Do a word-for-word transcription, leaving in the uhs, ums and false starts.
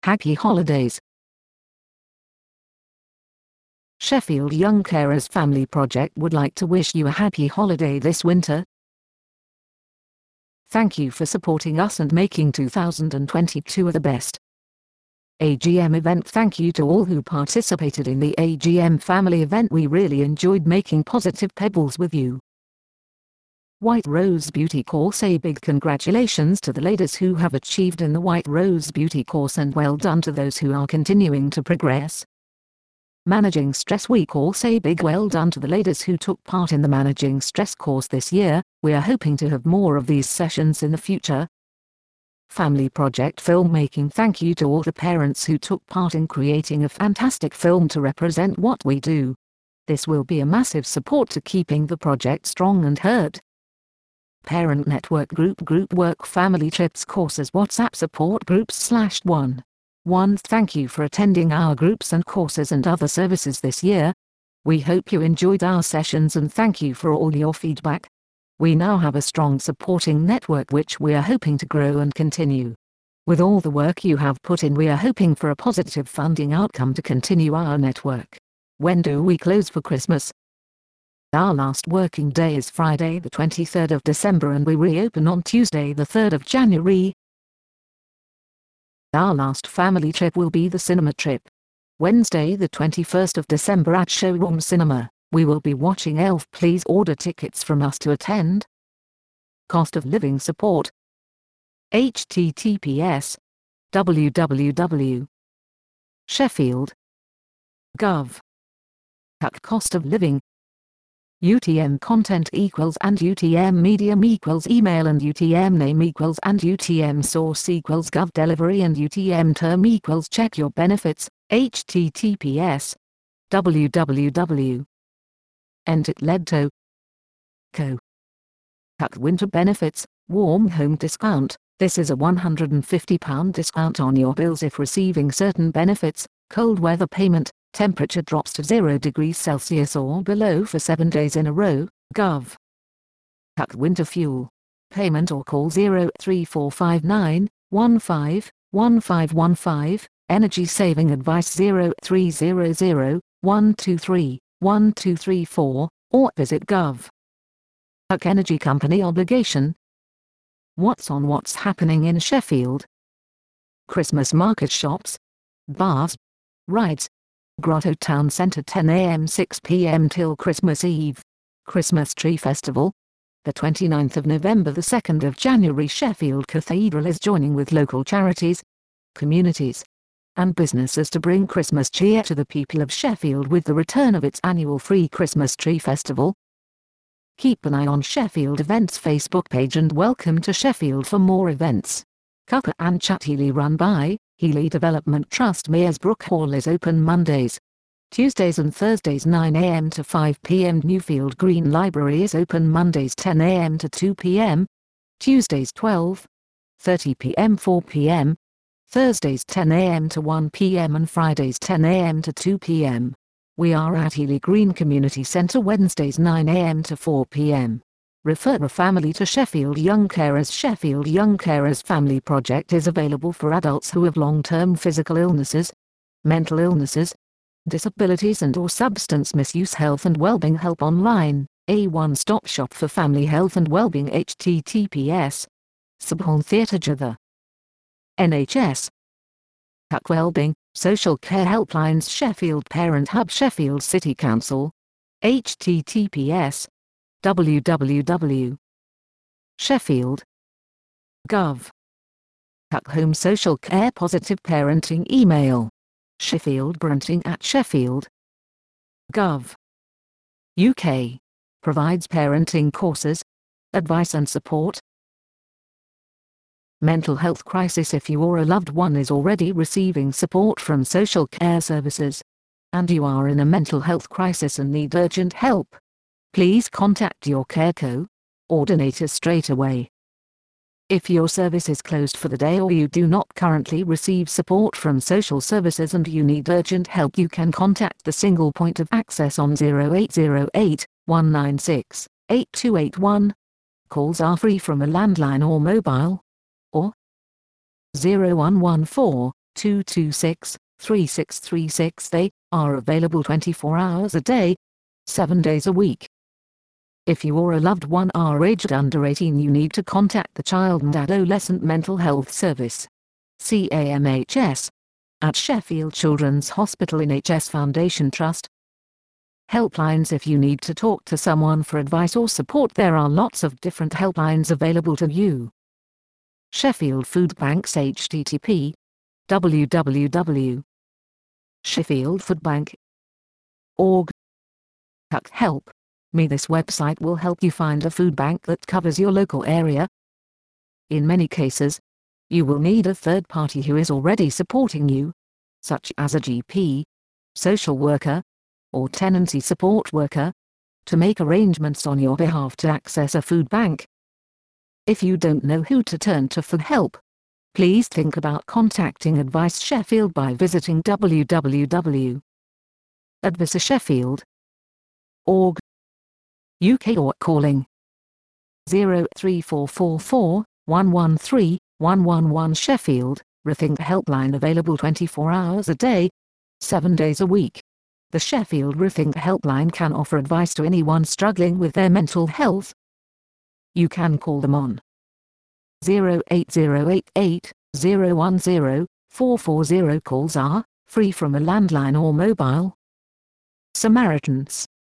Happy holidays. Sheffield Young Carers Family Project would like to wish you a happy holiday this winter. Thank you for supporting us and making two thousand twenty-two the best A G M event. Thank you to all who participated in the A G M family event. We really enjoyed making positive pebbles with you. White Rose Beauty Course. A big congratulations to the ladies who have achieved in the White Rose Beauty Course, and well done to those who are continuing to progress. Managing Stress Week course. A big well done to the ladies who took part in the Managing Stress course this year. We are hoping to have more of these sessions in the future. Family Project Filmmaking. Thank you to all the parents who took part in creating a fantastic film to represent what we do. This will be a massive support to keeping the project strong and heard. Parent Network Group Group Work Family Trips Courses WhatsApp Support Groups slash one. one Thank you for attending our groups and courses and other services this year. We hope you enjoyed our sessions and thank you for all your feedback. We now have a strong supporting network which we are hoping to grow and continue. With all the work you have put in, we are hoping for a positive funding outcome to continue our network. When do we close for Christmas? Our last working day is Friday the twenty-third of December and we reopen on Tuesday the third of January. Our last family trip will be the cinema trip. Wednesday the twenty-first of December at Showroom Cinema. We will be watching Elf. Please order tickets from us to attend. Cost of living support. H T T P S w w w dot sheffield dot gov. Cost of living. U T M content equals and U T M medium equals email and U T M name equals and U T M source equals gov delivery and U T M term equals check your benefits. H T T P S w w w dot entitledto dot co. Winter benefits. Warm home discount. This is a one hundred fifty pound discount on your bills if receiving certain benefits. Cold weather payment. Temperature drops to zero degrees Celsius or below for seven days in a row. Gov. Winter fuel. Payment or call zero three four five nine one five one five one five. Energy saving advice zero three zero zero one two three one two three four or visit gov. Energy company obligation. What's on what's happening in Sheffield? Christmas market shops. Bars. Rides. Grotto Town Centre ten a m six p m till Christmas Eve. Christmas Tree Festival. The twenty-ninth of November the second of January. Sheffield Cathedral is joining with local charities, communities, and businesses to bring Christmas cheer to the people of Sheffield with the return of its annual free Christmas Tree Festival. Keep an eye on Sheffield Events Facebook page and welcome to Sheffield for more events. Cuppa and Chat Healy run by Healy Development Trust. Meyersbrook Hall is open Mondays, Tuesdays and Thursdays nine a m to five p m Newfield Green Library is open Mondays ten a m to two p m, Tuesdays twelve thirty p m four p m, Thursdays ten a m to one p m and Fridays ten a m to two p m We are at Healy Green Community Centre Wednesdays nine a m to four p m Refer a family to Sheffield Young Carers. Sheffield Young Carers Family Project is available for adults who have long-term physical illnesses, mental illnesses, disabilities and or substance misuse. Health and Wellbeing Help Online, a one-stop shop for family health and wellbeing. H T T P S Subhon Theatre Jatha N H S Hack Wellbeing, Social Care Helplines. Sheffield Parent Hub. Sheffield City Council. H T T P S w w w dot sheffield dot gov. Hack Home Social Care Positive Parenting. Email sheffieldparenting at sheffield dot gov. U K provides parenting courses, advice and support. Mental health crisis. If you or a loved one is already receiving support from social care services, and you are in a mental health crisis and need urgent help, please contact your care coordinator straight away. If your service is closed for the day or you do not currently receive support from social services and you need urgent help, you can contact the single point of access on zero eight zero eight one nine six eight two eight one. Calls are free from a landline or mobile, or zero one one four two two six, three six three six. They are available twenty-four hours a day, seven days a week. If you or a loved one are aged under eighteen, you need to contact the Child and Adolescent Mental Health Service, C A M H S, at Sheffield Children's Hospital N H S Foundation Trust. Helplines. If you need to talk to someone for advice or support, there are lots of different helplines available to you. Sheffield Food Banks, H T T P w w w dot sheffield food bank dot org. Help Me. This website will help you find a food bank that covers your local area. In many cases, you will need a third party who is already supporting you, such as a G P, social worker, or tenancy support worker, to make arrangements on your behalf to access a food bank. If you don't know who to turn to for help, please think about contacting Advice Sheffield by visiting w w w dot advice sheffield dot org U K or calling zero three four four four, one one three, one one one. Sheffield Rethink Helpline, available twenty-four hours a day, seven days a week. The Sheffield Rethink Helpline can offer advice to anyone struggling with their mental health. You can call them on zero eight zero eight eight, zero one zero, four four zero. Calls are free from a landline or mobile. Samaritans